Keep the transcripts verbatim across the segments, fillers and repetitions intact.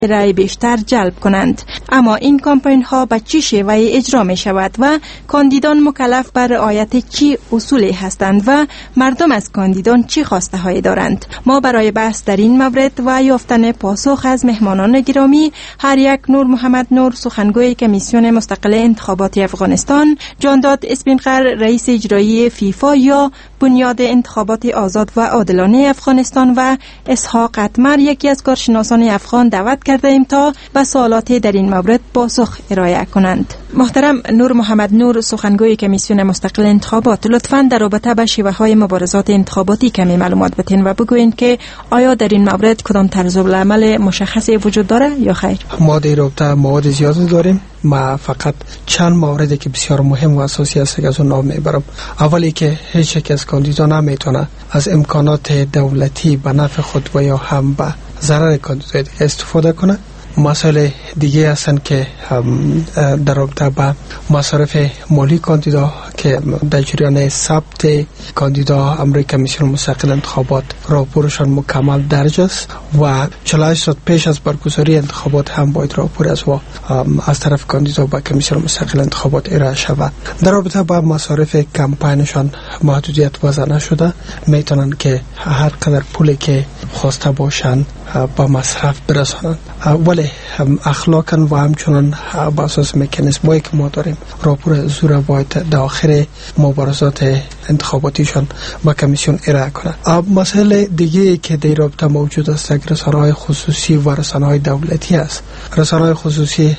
رای بیشتر جلب کنند. اما این کمپین ها به چه شیوه اجرا می شود و کاندیدان مکلف بر رعایت چه اصولی هستند و مردم از کاندیدان چه خواسته هایی دارند؟ ما برای بحث در این مورد و یافتن پاسخ از مهمانان گرامی، هر یک نور محمد نور سخنگوی کمیسیون مستقل انتخابات افغانستان، جانداد اسپینقر رئیس اجرایی فیفا یا بنیاد انتخابات آزاد و عادلانه افغانستان و اسحاق اتمر یکی از کارشناسان افغان دعوت کرده ایم تا به سوالات در این مورد پاسخ ارائه کنند. محترم نور محمد نور سخنگوی کمیسیون مستقل انتخابات، لطفاً در رابطه با شیوه های مبارزات انتخاباتی کمی معلومات بتین و بگوین که آیا در این مورد کدام طرز العمل مشخصی وجود داره یا خیر؟ ما در رابطه مواد زیادی داریم. ما فقط چند موردی که بسیار مهم و اساسی است که از اون نام میبرم. اولی که هیچ یک از کاندیدان نمیتونه از امکانات دولتی به نفع خود و یا هم به ضرر کاندیدای دیگه استفاده کنه. مسائل دیگه هستن که در رابطه با مصارف مالی کاندیدا که در جریان ثبت کاندیدا امر کمیسیون مستقل انتخابات راپورشان مکمل درج است و چهل و هشت ساعت پیش از برگزاری انتخابات هم باید راپور از و از طرف کاندیدا با کمیسیون مستقل انتخابات ارائه شود. در رابطه با مصارف کمپینشان محدودیت وضع نشده، میتونن که هر قدر پولی که خواسته باشن با مصرف برسانند، ولی اخلاقاً و همچنان با اساس مکانیزمایی که ما داریم راپور زور باید در آخر مبارزات انتخاباتیشان با کمیسیون ارائه کنند. مسئله دیگه که در رابطه موجود است رسانه‌های خصوصی و رسانه‌های دولتی است. رسانه‌های خصوصی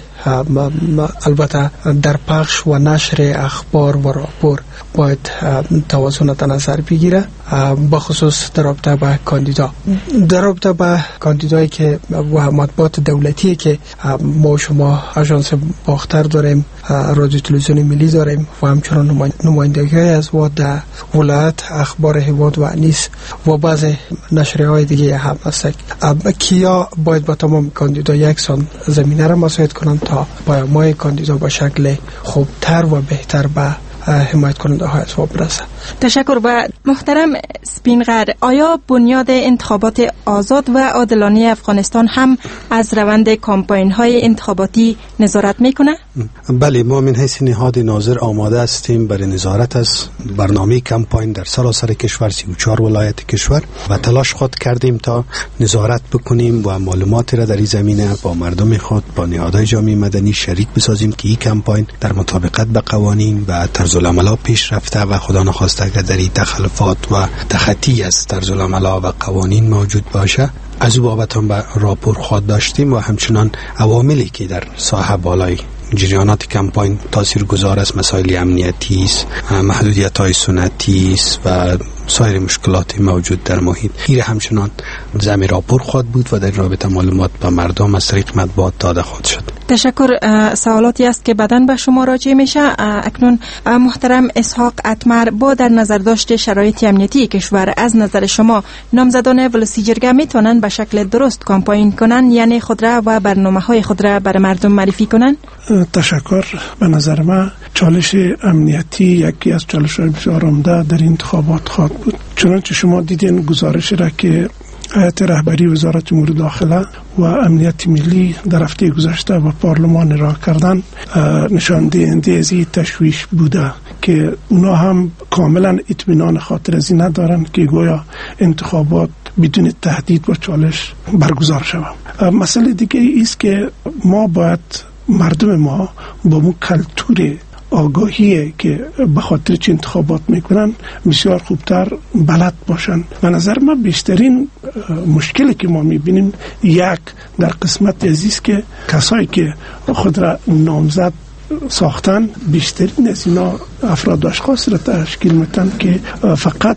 البته در پخش و نشر اخبار و راپور باید توازن در نظر بگیره، با خصوص در رابطه با کاندیدا. در رابطه با کاندیدایی که و مطبوعات دولتی که ما شما آژانس باختر داریم، رادیو تلویزیون ملی داریم و همچنان نمایندگی از و در ولایت اخبار هواد و انیس و بعض نشریه‌های دیگه هم هست. کیا باید با تمام کاندیدا یکسان زمینه را مساعد کنند تا پیام‌های کاندیدا با شکل خوبتر و بهتر به حمایت کننده های اسباب برسه. تشکر. و محترم سپینغر، آیا بنیاد انتخابات آزاد و عادلانه افغانستان هم از روند کمپین های انتخاباتی نظارت میکنه؟ بله، ما من حیث نهاد ناظر آماده هستیم برای نظارت از برنامه کمپین در سراسر کشور، سی و چهار ولایت کشور، و تلاش خود کردیم تا نظارت بکنیم و معلوماتی را در این زمینه با مردم خود، با نهادهای جامعه مدنی شریک بسازیم که این کمپین در مطابقت به قوانین و طرز العمل پیش رفته و خدا نخواسته اگر در این تخلفات و تخطی از طرز العمل و قوانین موجود باشه، از او بابت هم به راپور خود داشتیم و همچنان عواملی که در ساحه بالای جریانات کمپین تاثیرگذار است، مسائل امنیتی است، محدودیت‌های سنتی است و سایر مشکلات موجود در محیط، این همچنان ضمن راپور خود بود و در رابطه معلومات به مردم از طریق مطبوعات داده خود شد. تشکر. سوالاتی است که بعداً به شما راجع میشه. اکنون محترم اسحاق اتمر، با در نظر داشت شرایط امنیتی کشور، از نظر شما نامزدان ولسی جرگه میتونن به شکل درست کمپین کنن، یعنی خود را و برنامه‌های خود را بر مردم معرفی کنن؟ تشکر. به نظر من چالش امنیتی یکی از چالش‌های بسیار عمده در انتخابات خواهد بود. چنانچه شما دیدین گزارش را که هیئت رهبری وزارت امور داخله و امنیت ملی در هفته گذشته و پارلمان را کردن، نشان دهنده از این تشویش بوده که اونا هم کاملا اطمینان خاطر از این ندارن که گویا انتخابات بدون تهدید و چالش برگزار شود. مسئله دیگه ایست که ما باید مردم ما با مو کلتور آگاهی که به خاطر چه انتخابات میکنن بسیار خوبتر بلد باشن. به نظر من بیشترین مشکلی که ما میبینیم یک در قسمت عزیز که کسایی که خود را نامزد ساختن بیشترین از اینا افراد و اشخاص را تشکیل میتن که فقط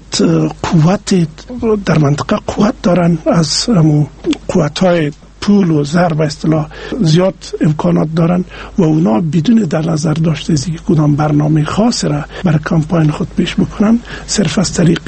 قوت در منطقه قوت دارن، از همون قوت‌های پول و زر و اصطلاح زیاد امکانات دارن و اونا بدون در نظر داشته از اینکه کدام برنامه خاص را برای کمپین خود پیش بکنن، صرف از طریق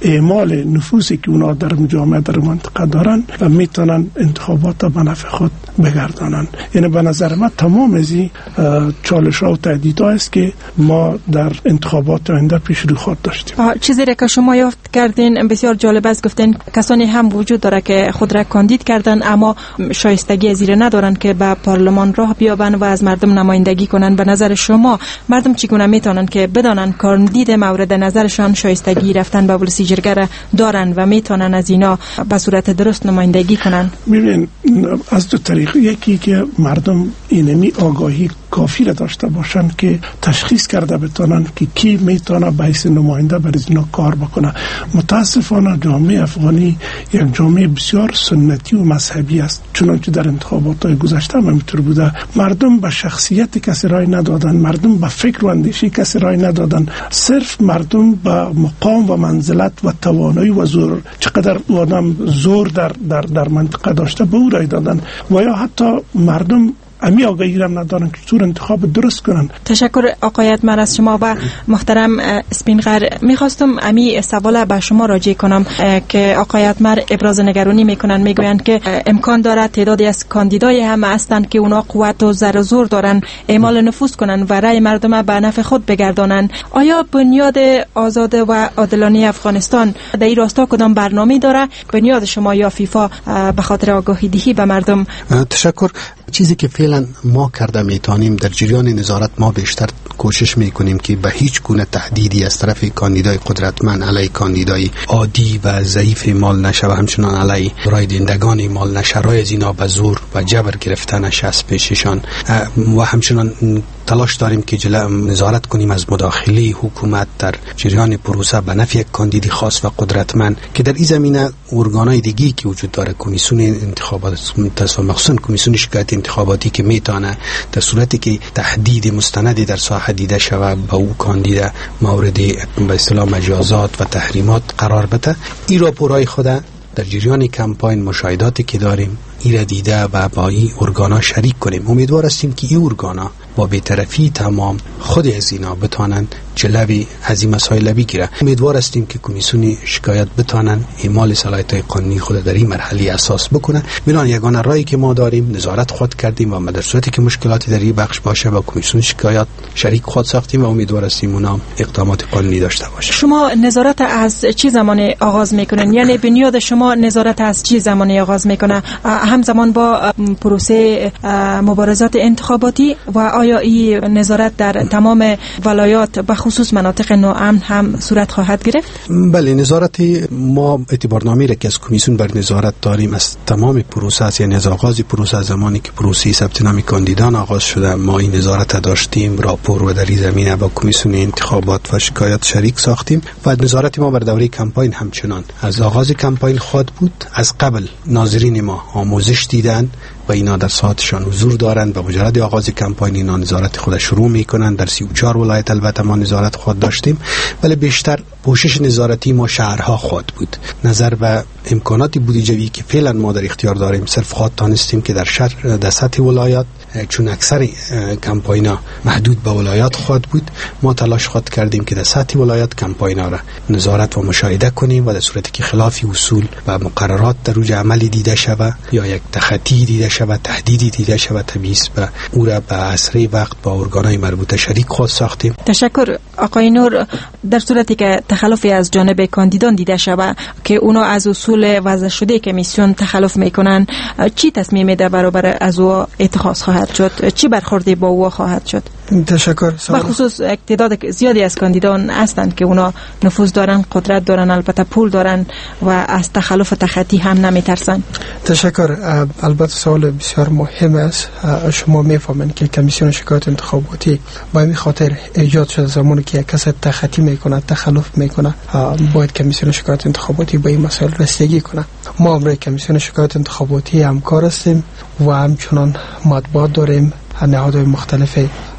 اعمال نفوذی که اونا در جامعه در منطقه دارن و میتونن انتخابات به نفع خود بگردانن. یعنی به نظر من تمام از این چالش ها و تهدیدها است که ما در انتخابات آینده پیش رو خود داشتیم. چیزی را که شما یافت کردین بسیار جالب است، گفتین کسانی هم وجود داره که خود را کاندید کردن اما شایستگی از این ندارن که به پارلمان راه بیابن و از مردم نمایندگی کنن. به نظر شما مردم چگونه میتونن که بدانن کاندید مورد نظرشان شایستگی رفتن به ولسی جرگه دارن و میتونن از اینا به صورت درست نمایندگی کنن؟ ببین از دو طریق، یکی که مردم اینمی آگاهی کافی را داشته باشن که تشخیص کرده بتونن که کی میتونه به حیث نماینده برای اینا کار بکنه. متاسفانه جامعه افغانی یک جامعه بسیار سنتی و مذهبی است، چنانچه در انتخابات گذشته هم همینطور بوده. مردم به شخصیت کسی رای ندادن، مردم به فکر و اندیشه کسی رای ندادن، صرف مردم به مقام و منزلت و توانایی و زور، چقدر آدم زور در در در منطقه داشته به او رای دادن و یا حتی مردم امی آگاهی را ندارن که چطور انتخاب درست کنن. تشکر آقای اتمر از شما. و محترم اسپینغر، میخواستم امی سوال به شما راجع کنم که آقای اتمر ابراز نگرانی میکنن، میگویند که امکان داره تعدادی از کاندیدای هم هستند که اونا قوت و زر و زور دارن اعمال نفوذ کنن و رای مردم به نفع خود بگردانن. آیا بنیاد آزاد و عادلانه افغانستان در این راستا کدام برنامه داره؟ بنیاد شما یا فیفا به خاطر آگاهی دهی به مردم؟ تشکر. چیزی که فعلا ما کرده میتونیم در جریان نظارت، ما بیشتر کوشش میکنیم که به هیچ گونه تهدیدی از طرف کاندیدای قدرتمند علیه کاندیدای عادی و ضعیف مال نشه و همچنان علیه رای دهندگان مال نشه، رای از اینا به زور و جبر گرفتنش از پیششان و همچنان تلاش داریم که جلو نظارت کنیم از مداخله حکومت در جریان پروسه به نفع یک کاندید خاص و قدرتمند که در این زمینه ارگانهای دیگی که وجود داره، کمیسیون انتخابات مخصوصا کمیسیون شکایت انتخاباتی که میتونه در صورتی که تهدید مستندی در ساحه دیده شود به او کاندید مورد به اصطلاح مجازات و تحریمات قرار بده، این راپورهای خود در جریان کمپاین مشاهداتی که داریم ایره دیده و با این ارگانا شریک کنیم. امیدوار هستیم که این ارگانا با بی‌طرفی تمام خود از اینا بتانن جلوی از این مسائل بگیره. امیدوار هستیم که کمیسیون شکایت بتانن اعمال صلاحیت قانونی خود در این مرحله اساس بکنن. میلان یگانه رایی که ما داریم نظارت خود کردیم و در صورتی که مشکلاتی در این بخش باشه با کمیسیون شکایت شریک خود ساختیم و امیدوار هستیم اونا اقدامات قانونی داشته باشه. شما نظارت از چه زمانی آغاز میکنن؟ یعنی بنیاد شما نظارت از چه زمانی آغاز میکنه؟ همزمان با پروسه مبارزات انتخاباتی و آیا این نظارت در تمام ولایات به خصوص مناطق ناامن هم صورت خواهد گرفت؟ بله، نظارت ما اعتبارنامه را که از کمیسیون بر نظارت داریم از تمام پروسه، یعنی از آغاز پروسه، زمانی که پروسه ثبت نام کاندیدان آغاز شده ما این نظارت داشتیم، راپور و در این زمینه با کمیسیون انتخابات و شکایت شریک ساختیم و نظارت ما بر دوره کمپاین همچنان از آغاز کمپاین خود بود. از قبل ناظرین ما آموزش دیدن و اینا در ساعتشان حضور دارند و مجرد آغاز کمپاین اینا نظارت خود شروع میکنن. در سی و چهار ولایت البته ما نظارت خود داشتیم، ولی بیشتر پوشش نظارتی ما شهرها خود بود. نظر به امکانات بودجه‌ای که فعلا ما در اختیار داریم صرف خود تانستیم که در شهر در سطح ولایات، چون اکثر کمپاینا محدود به ولایات خود بود، ما تلاش خود کردیم که در سطح ولایات کمپاینا را نظارت و مشاهده کنیم و در صورتی که خلاف اصول و مقررات در روی عملی دیده شود یا یک تخطی دیده شود، تهدیدی دیده شود، تبعیض به او را به اسرع وقت با ارگانهای مربوطه شریک خود ساختیم. تشکر آقای نور. در صورتی که تخلفی از جانب کاندیدان دیده شود که اونا از اصول وضع شده کمیسیون تخلف میکنن، چی تصمیم ده برابر از او اتخاذ خواهد شد؟ چی برخوردی با او خواهد شد؟ تشکر. به خصوص تعداد زیادی از کاندیدان هستند که اونا نفوذ دارن، قدرت دارن، البته پول دارن و از تخلف تخطی هم نمیترسن. تشکر. البته سوال بسیار مهم است. شما میفهمید که کمیسیون شکایت انتخاباتی با این خاطر ایجاد شده زمانی که کس تخطی میکنه، تخلف میکنه، باید کمیسیون شکایت انتخاباتی با این مسائل رسیدگی کنه. ما امروز کمیسیون شکایت انتخاباتی همکار هستیم و همچنان مطبوعات داریم، نهادهای مختلف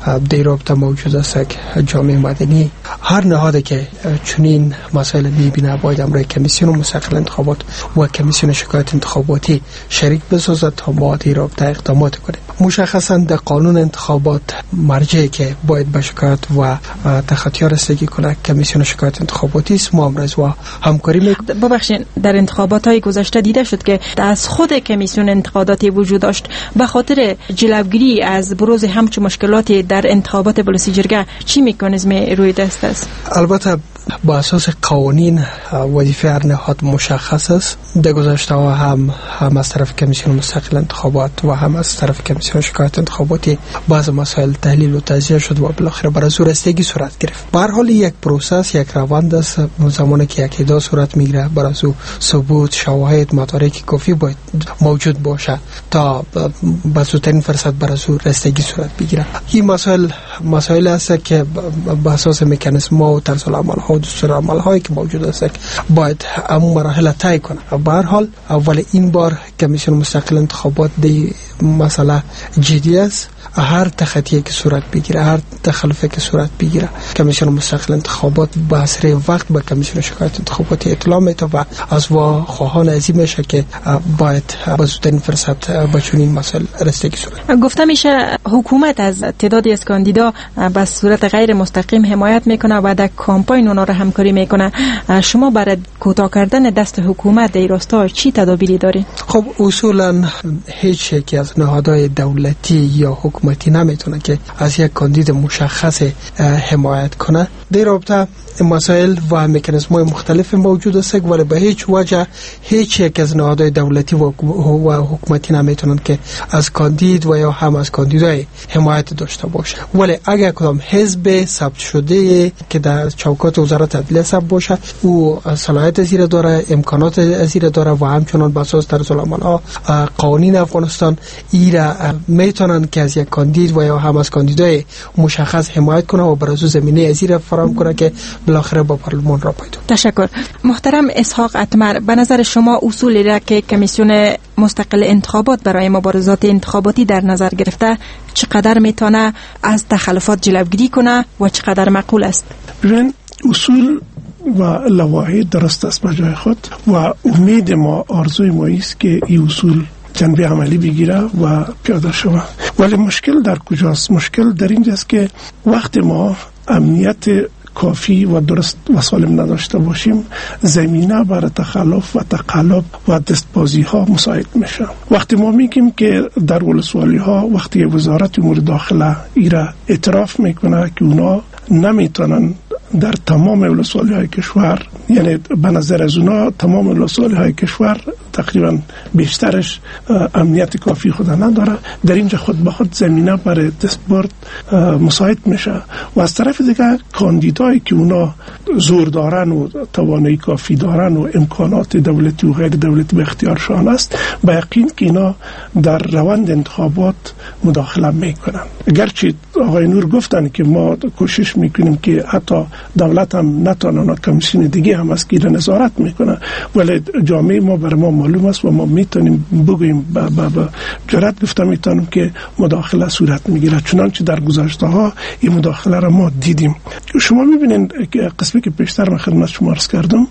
در رابطه موجود است که جامعه مدنی هر نهادی که چنین مسائل میبینه باید امر کمیسیون مستقل انتخابات و کمیسیون شکایت انتخاباتی شریک بسازد تا ما در رابطه اقدامات کنیم. مشخصا در قانون انتخابات مرجعی که باید به شکایت و تخطی رسیدگی کنه کمیسیون شکایت انتخاباتی است. ما امروز و همکاری میکنیم. ببخشید در انتخابات های گذشته دیده شد که از خود کمیسیون انتخاباتی وجود داشت به خاطر جلوگیری از بروز همچون مشکلاتی در انتخابات بلوسی جرگه چی مکانیزمی روی دست است؟ البته با اساس قوانین وظیفه هر نهاد مشخص است. در گذشته ها هم هم از طرف کمیسیون مستقل انتخابات و هم از طرف کمیسیون شکایت انتخاباتی بعض مسائل تحلیل و تجزیه شد و بالاخره برای رسیدگی صورت گرفت. به هر حال یک پروسس یک روند است. زمانی که یک ادعا صورت میگیره برای ثبوت شواهد مدارک کافی باید موجود باشه تا به زودترین فرصت برای رسیدگی صورت بگیره. این مسائل مسائل است که به اساس مکانیزم و طرز العمل ها و دستور عمل هایی که موجود است باید همون مراحل طی کنه. به هر حال اول این بار کمیسیون مستقل انتخابات دی مسئله جدی است. هر تخطی که صورت بگیره هر تخلفی که صورت بگیره کمیسیون مستقل انتخابات به اسرع وقت به کمیسیون شکایت انتخاباتی اطلاع میده و از وا خواهان عزیز میشه که باید به زودترین فرصت به چنین مسائل رسیدگی صورت. گفته میشه حکومت از تعدادی از کاندیدا به صورت غیر مستقیم حمایت میکنه و در کمپاین اونا را همکاری میکنه. شما برای کوتاه کردن دست حکومت در راستا چی تدابیری داری؟ خب اصولا هیچ یکی از نهادهای دولتی یا حکومتی نمیتونه که از یک کاندید مشخص حمایت کنه. در رابطه مسائل و مکانیزم‌های مختلف موجود است ولی به هیچ وجه هیچ یک از نهادهای دولتی و حکومتی نمیتونن که از کاندید و یا هم از کاندیدای حمایت داشته باشه. ولی اگر کدام حزب ثبت شده که در چوکات وزارت عدلیه ثبت باشه او صلاحیت زیر داره امکانات زیر داره و همچنان بر اساس طرزالعمل‌ها قوانین افغانستان ایرا میتونن که از یک کاندید و یا هم از کاندیدای مشخص حمایت کنه و برای زمینه زیر فراهم کنه که بالاخره با پارلمان را پیدا. تشکر. محترم اسحاق اتمر، به نظر شما اصولی را که کمیسیون مستقل انتخابات برای مبارزات انتخاباتی در نظر گرفته چقدر میتونه از تخلفات جلوگیری کنه و چقدر معقول است؟ ببین اصول و لوایح درست است به جای خود و امید ما آرزوی ما است که این اصول جنبه عملی بگیره و پیاده شود. ولی مشکل در کجاست؟ مشکل در اینجاست که وقتی ما امنیت کافی و درست و سالم نداشته باشیم زمینه برای تخلف و تقلب و دستبازی ها مساعد میشه. وقتی ما میگیم که در ولسوالی ها وقتی وزارت امور داخله ایرا اعتراف میکنه که اونا نمیتونن در تمام ولسوالی های کشور، یعنی به نظر از اونا تمام ولسوالی های کشور تقریبا بیشترش امنیت کافی خود نداره، در اینجا خود به خود زمینه برای دستبرد مساعد میشه و از طرف دیگه کاندیدایی که اونا زور دارن و توانایی کافی دارن و امکانات دولتی و غیر دولتی به اختیارشان است به یقین که اینا در روند انتخابات مداخله میکنن. اگرچه آقای نور گفتن که ما کوشش میکنیم که حتی دولت هم نتونه کمیسیون دیگه هم از که نظارت میکنه ولی جامعه ما بر ما معلوم است و ما میتونیم بگوییم با, با, با جرأت گفتم میتونیم که مداخله صورت میگیره چنانچه در گذشته ها این مداخله را ما دیدیم. شما میبینین که قسمی که پیشتر من خدمت شما عرض کردم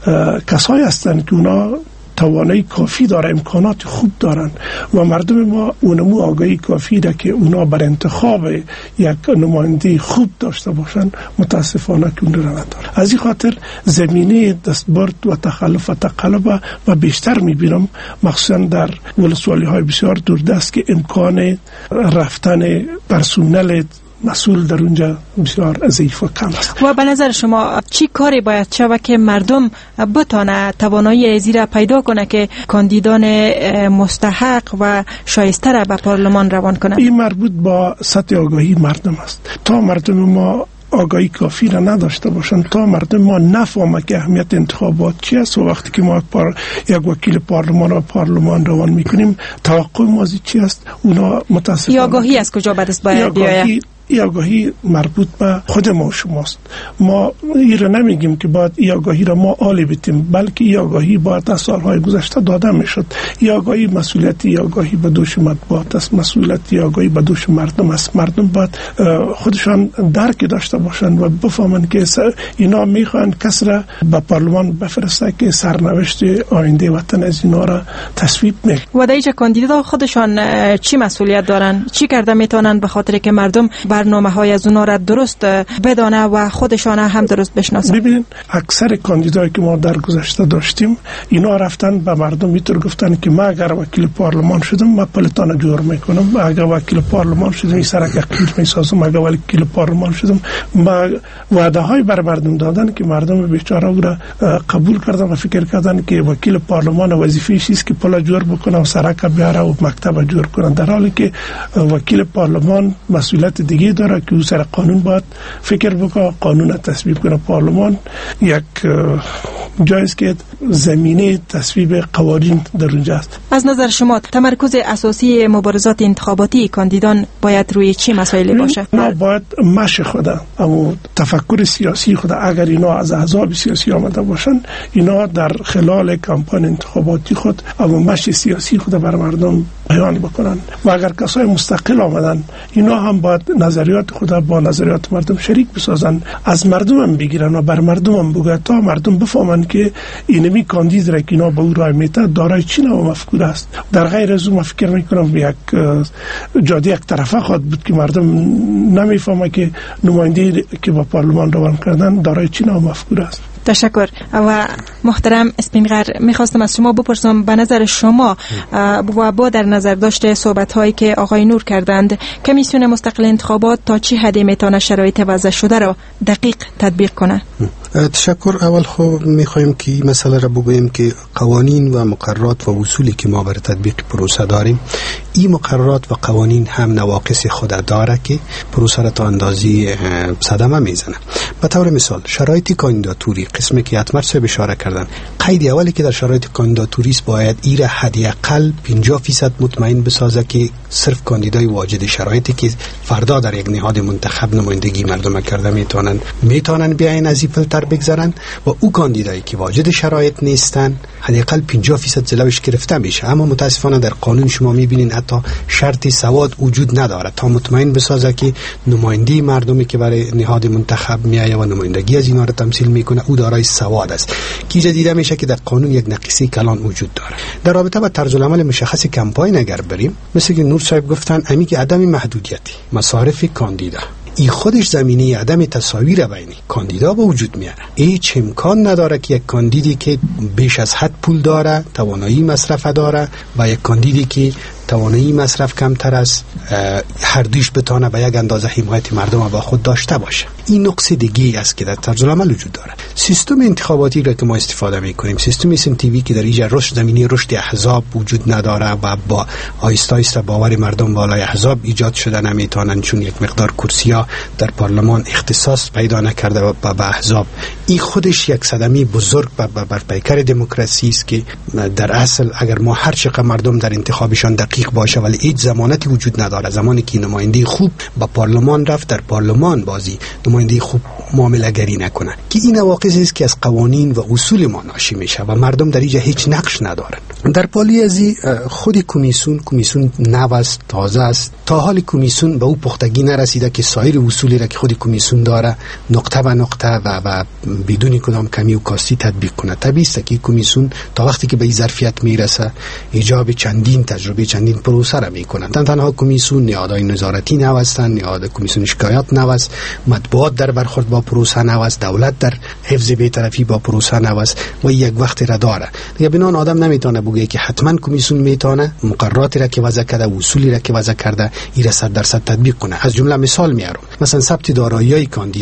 کسایی هستن که اونا توانایی کافی داره امکانات خوب دارن و مردم ما اونمو آگاهی کافی ده که اونا بر انتخاب یک نماینده خوب داشته باشن متاسفانه که اون را نداره. از این خاطر زمینه دستبرد و تخلف و تقلب و بیشتر میبینم مخصوصا در ولسوالی های بسیار دوردست که امکان رفتن پرسونل مسئول در اونجا بسیار ضعیف و کم است. و به نظر شما چی کاری باید شود که مردم بتانه توانایی زیرا پیدا کنه که کاندیدان مستحق و شایسته را به پارلمان روان کنه؟ این مربوط با سطح آگاهی مردم است. تا مردم ما آگاهی کافی را نداشته باشند، تا مردم ما نفهمه که اهمیت انتخابات چی است و وقتی که ما پار یک وکیل پارلمان و پارلمان روان میکنیم توقع ما چی است اونا متاسفانه آگاهی از کجا بدست باید بیاید؟ این آگاهی مربوط به خود ما شماست. ما این را نمیگیم که باید این آگاهی را ما عالی بتیم، بلکه این آگاهی باید در سالهای گذشته داده میشد. این آگاهی مسئولیتی، این آگاهی به دوش مطبوعات است، مسئولیتی آگاهی به دوش مردم است. مردم باید خودشان درک داشته باشند و بفهمند که اینا میخوان کس را به پارلمان بفرسته که سرنوشت آینده وطن از اینا را تصویب میکنه. و در اینجا کاندیدا خودشان چی مسئولیت دارن؟ چی کرده میتونن به خاطر که مردم برنامه های از اونا را درست بدانه و خودشان هم درست بشناسن؟ ببینید اکثر کاندیدایی که ما در گذشته داشتیم اینا رفتن به مردم میتر گفتن که ما اگر وکیل پارلمان شدم ما پلتان جور میکنم، ما اگر وکیل پارلمان شدم این سرک اقلیل میسازم، اگر وکیل پارلمان شدم. ما وعده های بر مردم دادن که مردم بیچاره را قبول کردن و فکر کردن که وکیل پارلمان وظیفه‌اش است که پل جور بکنه و سرک بیاره و مکتب جور کنه، در حالی که وکیل پارلمان مسئولیت دیگه داره که او سر قانون باید فکر بکنه، قانون تصویب کنه. پارلمان یک جایز که زمینه تصویب قوانین در اونجا است. از نظر شما تمرکز اساسی مبارزات انتخاباتی کاندیدان باید روی چی مسائلی باشه؟ ما باید مش خدا اما تفکر سیاسی خدا اگر اینا از احزاب سیاسی آمده باشن، اینا در خلال کمپاین انتخاباتی خود اما مش سیاسی خود بر مردم بیان بکنن و اگر کسای مستقل آمدن اینا هم باید نظریات خود با نظریات مردم شریک بسازن، از مردم هم بگیرن و بر مردم هم بگن تا مردم بفهمن که اینمی کاندید را که اینا به او رای میته دارای چی نوع مفکور است. در غیر از اون فکر میکنم یک جاده یک طرفه خواهد بود که مردم نمیفهمه که نماینده که با پارلمان روان کردن دارای چی نوع مفکور است. تشکر. و محترم اسپینغر میخواستم از شما بپرسم به نظر شما و با در نظر داشته صحبت هایی که آقای نور کردند، کمیسیون مستقل انتخابات تا چه حدی میتونه شرایط وضع شده را دقیق تطبیق کنه؟ تشکر. اول خب میخوایم که این مسئله را بگوییم که قوانین و مقررات و اصولی که ما برای تطبیق پروسه داریم، این مقررات و قوانین هم نواقص خود داره که پروسه را تا اندازی صدمه میزنه. به طور مثال شرایط کاندیداتوری قسمی که اتمر صاحب اشاره کردن، قید اولی که در شرایط کاندیداتوری است باید ایره حداقل پنجاه درصد مطمئن بسازه که صرف کاندیدای واجد شرایطی که فردا در یک نهاد منتخب نمایندگی مردم کرده میتونن میتونن بیاین از این فلتر بگذرن و او کاندیدایی که واجد شرایط نیستن حداقل پنجاه درصد جلوش گرفته میشه. اما متاسفانه در قانون شما میبینین حتی شرط سواد وجود نداره تا مطمئن بسازه که نمایندگی مردمی که برای نهاد منتخب میایه و نمایندگی از اینا را تمثیل میکنه او دارای سواد است، که دیده میشه که در قانون یک نقصی کلان وجود داره. در رابطه با طرز العمل مشخص کمپاین اگر بریم، مثل که نور صاحب گفتن امی که عدم محدودیتی مصارف کاندیدا، این خودش زمینه عدم تساوی بین کاندیدا به وجود میاره. هیچ امکان نداره که یک کاندیدی که بیش از حد پول داره، توانایی مصرف داره و یک کاندیدی که توانایی مصرف کمتر است هر دویش بتونه به یک اندازه حمایت مردم با خود داشته باشه. این نقص دیگه است که در طرز العمل وجود داره. سیستم انتخاباتی را که ما استفاده میکنیم، سیستم اس ام تی وی که در اینجا رشد زمینه رشد احزاب وجود نداره و با آیسته آیسته باور مردم بالای احزاب ایجاد شده نمیتونن، چون یک مقدار کرسی‌ها در پارلمان اختصاص پیدا نکرده و با احزاب. این خودش یک صدمه بزرگ بر پیکر دموکراسی است که در اصل اگر ما هر چقدر مردم در انتخابشان دقیق باشه ولی هیچ ضمانتی وجود نداره، زمانی که نماینده خوب با پارلمان رفت در پارلمان بازی نماینده خوب معامله گری نکنه، که این نواقص است که از قوانین و اصول ما ناشی میشه و مردم در اینجا هیچ نقش ندارن. در پالی ازی خود کمیسیون کمیسیون نو است، تازه است، تا حال کمیسیون به او پختگی نرسیده که سایر اصولی را که خود کمیسیون داره نقطه به نقطه و, و بدون کدام کمی و کاستی تطبیق کنه. طبیعی است که کمیسیون تا وقتی که به این ظرفیت میرسه ایجاب چندین تجربه چندین پروسه را میکنن. تن تنها کمیسیون نهادهای نظارتی نو هستند، نهاد کمیسیون شکایات نو است، مطبوعات در برخورد با پروسه نو است، دولت در حفظ بی‌طرفی با پروسه نو است و یک وقت را داره. دیگه بنان آدم نمیتونه بگه که حتما کمیسیون میتونه مقرراتی را که وضع کرده، اصولی را که وضع کرده این را صد درصد تطبیق کنه. از جمله مثال میارم، مثلا ثبت دارایی‌های کاندیدا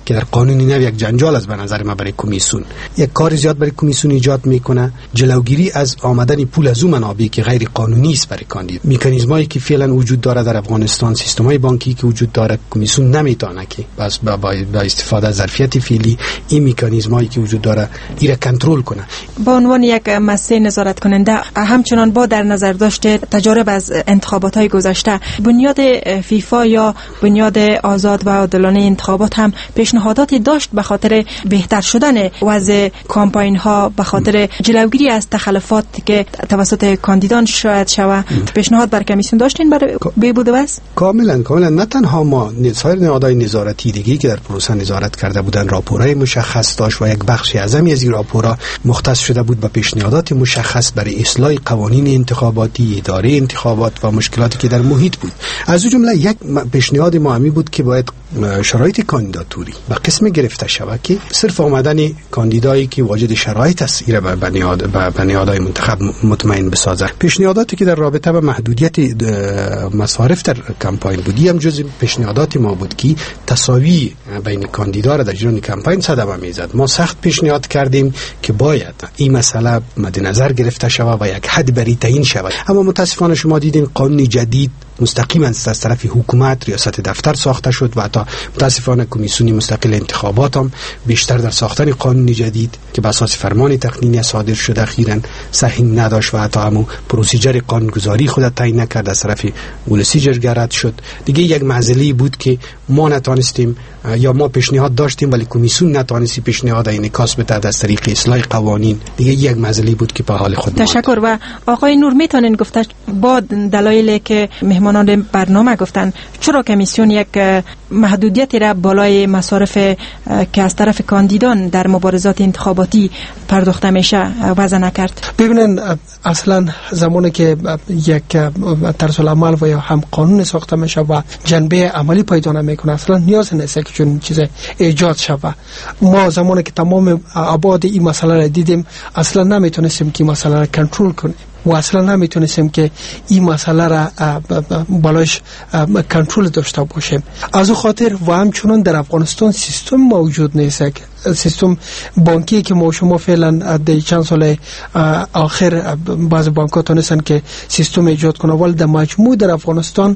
که در قانونی نو یک جنجال است به نظر من برای کمیسیون. یک کار زیاد برای کمیسیون ایجاد میکنه، جلوگیری از آمدن پول از اون منابعی که غیر قانونی است برای کاندید. مکانیزمایی که فعلا وجود داره در افغانستان، سیستم‌های بانکی که وجود داره، کمیسیون نمیتونه که بس با, با, با استفاده از ظرفیت فعلی این مکانیزمایی که وجود داره ایره کنترل کنه. با عنوان یک مسئله نظارت کننده همچنان با در نظر داشته تجارب از انتخابات‌های گذشته، بنیاد فیفا یا بنیاد آزاد و عادلانه انتخابات هم پیشنهاداتی داشت به خاطر بهتر شدن وضع کامپاین ها، به خاطر جلوگیری از تخلفات که توسط کاندیدان شاید شوه. پیشنهاد بر کمیسیون داشتین برای بهبود وضع؟ کاملا کاملا. نه تنها ما، سایر نهادهای نظارتی دیگه که در پروسه نظارت کرده بودن راپورهای مشخص داشت و یک بخش اعظمی از این راپورها مختص شده بود به پیشنهادات مشخص برای اصلاح قوانین انتخاباتی، اداره انتخابات و مشکلاتی که در محیط بود. از اون جمله یک پیشنهاد مهمی بود که باید شرایط کاندیداتوری و قسم گرفته شود که صرف آمدن کاندیدایی که واجد شرایط است ایره به بنیاد به بنیادهای منتخب مطمئن بسازه. پیشنهاداتی که در رابطه با محدودیت مصارف در کمپاین بودی هم جز پیشنهادات ما بود که تساوی بین کاندیدا را در جریان کمپاین صدمه میزد. ما سخت پیشنهاد کردیم که باید این مسئله مد نظر گرفته شود و یک حد بری تعیین شود، اما متاسفانه شما دیدین قانون جدید مستقیما از طرف حکومت ریاست دفتر ساخته شد و حتی متاسفانه کمیسیون مستقل انتخابات هم بیشتر در ساختن قانون جدید که به اساس فرمان تقنینی صادر شده اخیراً سهم نداشت و حتی همون پروسیجر قانونگذاری خود تعیین نکرد، از طرف ولسی جرگه رد شد. دیگه یک معضلی بود که ما نتونستیم یا ما پیشنهاد داشتیم ولی کمیسیون نتونستی پیشنهاد انعکاس بده از طریق اصلاح قوانین. دیگه یک معضلی بود که به حال خود تشکر. و آقای نور میتونین گفته با دلایلی که مهمانان برنامه گفتن چرا کمیسیون یک محدودیتی را بالای مصارف که از طرف کاندیدان در مبارزات انتخاباتی پرداخته میشه وضع نکرد؟ ببینن اصلا زمانی که یک طرز العمل و یا هم قانون ساخته میشه و جنبه عملی پیدا نمیکنه اصلا نیاز نیست که چون چیز ایجاد شود. ما زمانی که تمام ابعاد این مسئله را دیدیم اصلا نمیتونستیم که مسئله را کنترل کنیم و اصلا نمیتونستیم که این مسئله را بالاش کنترل داشته باشیم. از او خاطر و همچنان در افغانستان سیستم موجود نیست، سیستم بانکی که ما شما فعلا در چند سال آخر بعض بانک ها تونستن که سیستم ایجاد کنه، ولی در مجموع در افغانستان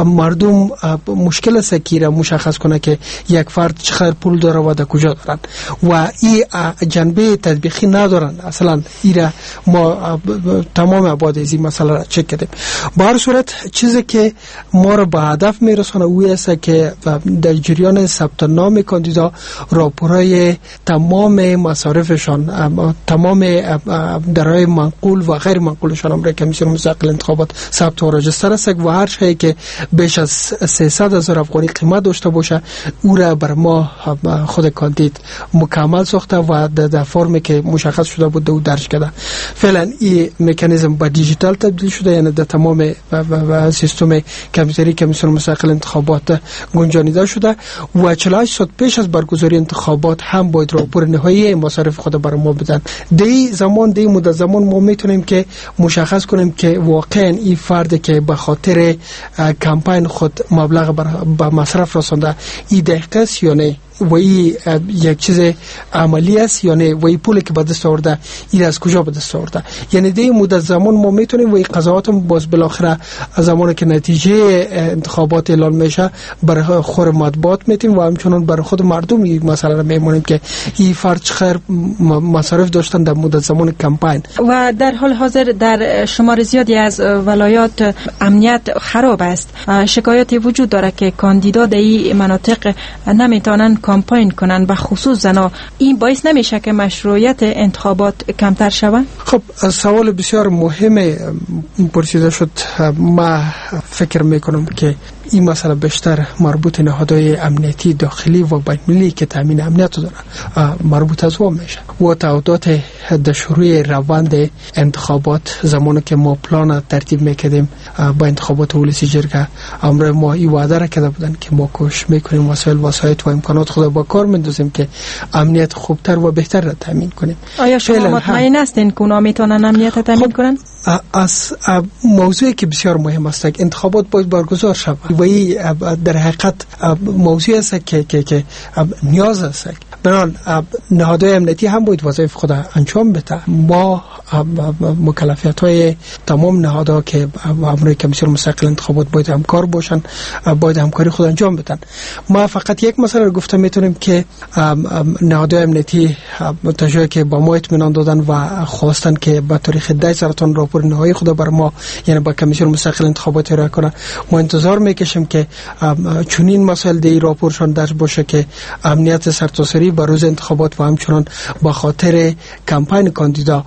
مردم مشکل است که را مشخص کنه که یک فرد چقدر پول داره و در کجا دارن و این جنبه تطبیقی ندارن. اصلا ایره ما تمام ابعاد از این مسئله را چک کردیم. به هر صورت چیزی که ما را به هدف میرسونه او است که در جریان ثبت نام کاندیدا راپورهای تمام مصارفشان، تمام درهای منقول و غیر منقولشان هم را کمیسیون مستقل انتخابات ثبت و راجستر است و هر شایی که بیش از سیصد هزار افغانی قیمت داشته باشه او را بر ما خود کاندید مکمل ساخته و در فرمی که مشخص شده بود او درج کرده. فعلا این مکانیزم با دیجیتال تبدیل شده، یعنی در تمام و سیستم کامپیوتری کمیسیون مستقل انتخابات گنجانیده شده و چهل و هشت ساعت پیش از برگزاری انتخابات هم باید راپور نهایی مصارف خود برای ما بدن. دی زمان دی مدت زمان ما میتونیم که مشخص کنیم که واقعا این فرد که به خاطر کمپاین خود مبلغ به مصرف رسانده این دقیقه است یا نه و این یک چیز عملی است یا نه و این پولی که به دست آورده این از کجا به دست آورده. یعنی دی مدت زمان ما میتونیم و این قضاوت هم باز بالاخره زمانی که نتیجه انتخابات اعلان میشه برای خور مطبوعات میتیم و همچنان برای خود مردم این مسئله را میمونیم که این فرد چقدر مصارف داشتن در مدت زمان کمپاین. و در حال حاضر در شمار زیادی از ولایات امنیت خراب است. شکایاتی وجود داره که کاندیدا در این مناطق نمیتونن کمپاین کنن و خصوص زنا. این باعث نمیشه که مشروعیت انتخابات کمتر شود؟ خب سوال بسیار مهم پرسیده شد. ما فکر میکنم که این مسئله بیشتر مربوط نهادهای امنیتی داخلی و بین‌المللی که تامین امنیت داره مربوط از او میشه و تعهدات در شروع روند انتخابات زمانی که ما پلان ترتیب میکردیم با انتخابات ولسی جرگه امر ما این وعده را کرده بودن که ما کوشش میکنیم وسایل وسایط و امکانات خود خود با کار میندازیم که امنیت خوبتر و بهتر را تامین کنیم. آیا شما مطمئن هستین که اونا میتونن امنیت تامین خب کنن؟ از موضوعی که بسیار مهم است که انتخابات باید برگزار شود و این در حقیقت موضوعی است که که که نیاز است. بنابراین نهادهای امنیتی هم باید وظایف خود انجام بده. ما مکلفیت های تمام نهادها که امروی کمیسیون مستقل انتخابات باید همکار باشن، باید همکاری خود انجام بدن. ما فقط یک مسئله رو گفته میتونیم که نهادهای امنیتی متوجه که با ما اطمینان دادن و خواستن که با تاریخ ده سرطان راپور نهایی خود بر ما یعنی با کمیسیون مستقل انتخابات ارائه کنه. ما انتظار میکشیم که چنین مسائل دی راپورشان درج باشه که امنیت سرتاسری بر روز انتخابات و همچنان با خاطر کمپین کاندیدا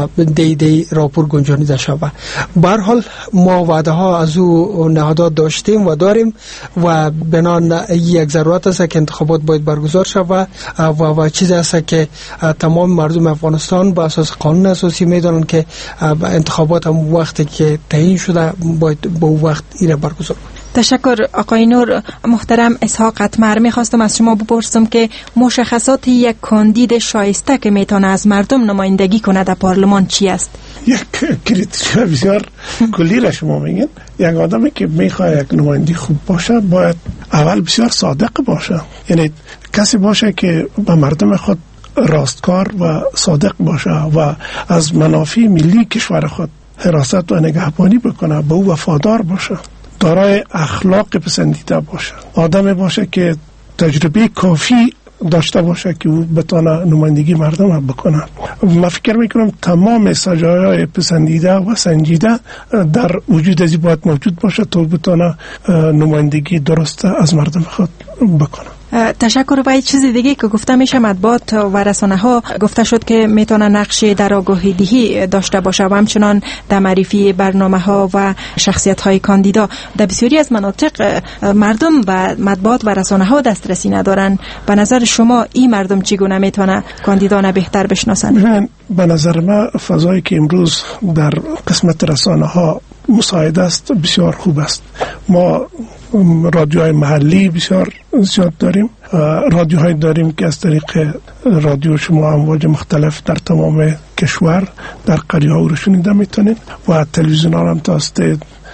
دی دی راپور گنجانیده شود. به هر حال ما وعده ها از او نهادات داشتیم و داریم و بنان یک ضرورت است که انتخابات باید برگزار شود و و چیزی است که تمام مردم افغانستان با اساس قانون اساسی میدونن که انتخابات هم وقتی که تعیین شده باید با وقت ایره برگزار کنیم. تشکر آقای نور. محترم اسحاق اتمر، میخواستم از شما بپرسم که مشخصات یک کاندید شایسته که میتونه از مردم نمایندگی کنه در پارلمان چی است؟ یک کریتریای بسیار کلی را شما میگین. یک آدمی که میخواد یک نمایندگی خوب باشه باید اول بسیار صادق باشه، یعنی کسی باشه که به مردم خود راستکار و صادق باشه و از منافع ملی کشور خود حراست و نگهبانی بکنه، به او وفادار باشه، دارای اخلاق پسندیده باشه، آدم باشه که تجربه کافی داشته باشه که او بتونه نمایندگی مردم بکنه. من فکر میکنم تمام سجایای پسندیده و سنجیده در وجود ازی باید موجود باشه تا بتونه نمایندگی درست از مردم خود بکنه. تشکر. و چیز دیگه که گفته میشه مطبوعات و رسانه ها گفته شد که میتونه نقش در آگاهی دهی داشته باشه و همچنان در معرفی برنامه ها و شخصیت های کاندیدا. در بسیاری از مناطق مردم و مطبوعات و رسانه ها دسترسی ندارن. به نظر شما این مردم چگونه میتونه کاندیدان بهتر بشناسن؟ به نظر من فضایی که امروز در قسمت رسانه ها مساعد است بسیار خوب است. ما رادیوهای محلی بسیار زیاد داریم، رادیوهای داریم که از طریق رادیو شما امواج مختلف در تمام کشور در قریه ها رو شنیده میتونید و تلویزیون ها هم تاسط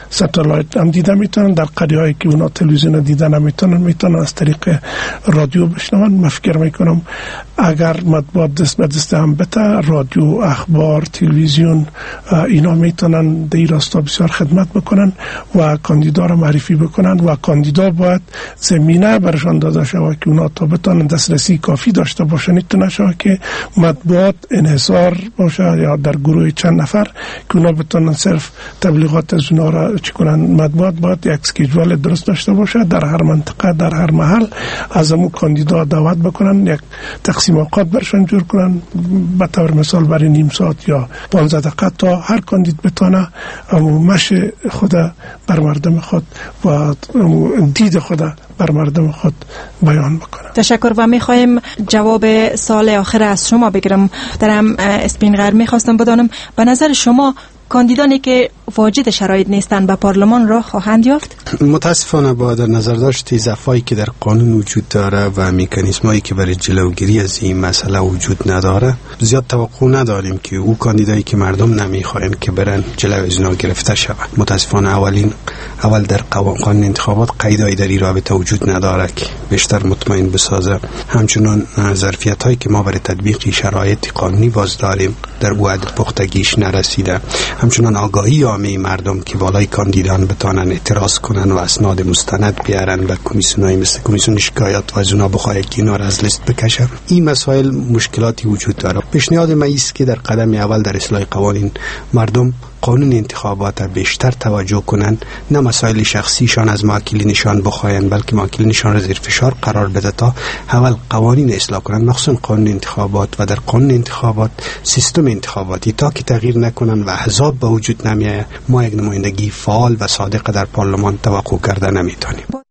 ستلایت هم دیده میتونن. در قریه هایی که اونا تلویزیون دیده نمیتونن میتونن از طریق رادیو بشنون. من فکر میکنم اگر مطبوعات دست به دست هم بته، رادیو، اخبار، تلویزیون اینا میتونن در این راستا بسیار خدمت بکنن و کاندیدا رو معرفی بکنن و کاندیدا باید زمینه برشان داده شود که اونا تا بتونن دسترسی کافی داشته باشن. نیتونه شود که مطبوعات انحصار باشه یا در گروه چند نفر که اونا بتونن صرف تبلیغات از اونا را چی کنن. مطبوعات باید یک اسکیجول درست داشته باشه، در هر منطقه در هر محل از امو کاندیدا دعوت بکنن، یک تقسیم اوقات برشان جور کنن، به طور مثال برای نیم ساعت یا پانزده دقیقه تا هر کاندید بتونه امو مش خود بر مردم خود و دید خود بر مردم خود بیان بکنه. تشکر. و میخوایم جواب سال آخر از شما بگیرم. درم اسپینغر میخواستم بدانم به نظر شما کاندیدانی که واجد شرایط نیستن به پارلمان را خواهند یافت؟ متاسفانه با در نظر داشت ضعفایی که در قانون وجود داره و مکانیزمایی که برای جلوگیری از این مسئله وجود نداره، زیاد توقع نداریم که او کاندیدایی که مردم نمیخواین که برن جلو از اونا گرفته شود. متاسفانه اولین اول در قانون انتخابات قیدایی در این رابطه وجود نداره که بیشتر مطمئن بسازه. همچنان ظرفیتایی که ما برای تطبیق شرایط قانونی باز داریم در بعد پختگیش نرسیده. همچنان آگاهی عامه مردم که بالای کاندیدان بتانن اعتراض کنن و اسناد مستند بیارن و کمیسیونای مثل کمیسیون شکایات و از اونا بخواد که اینا را از لیست بکشن. این مسائل مشکلاتی وجود داره. پیشنهاد من است که در قدم اول در اصلاح قوانین مردم قانون انتخابات بیشتر توجه کنن، نه مسائل شخصیشان از موکلینشان بخواین بلکه موکلینشان را زیر فشار قرار بده تا اول قوانین اصلاح کنن، مخصوصا قانون انتخابات و در قانون انتخابات سیستم انتخاباتی تا که تغییر نکنن و احزاب به وجود نمیاد ما یک نمایندگی فعال و صادق در پارلمان توقع کرده نمیتونیم.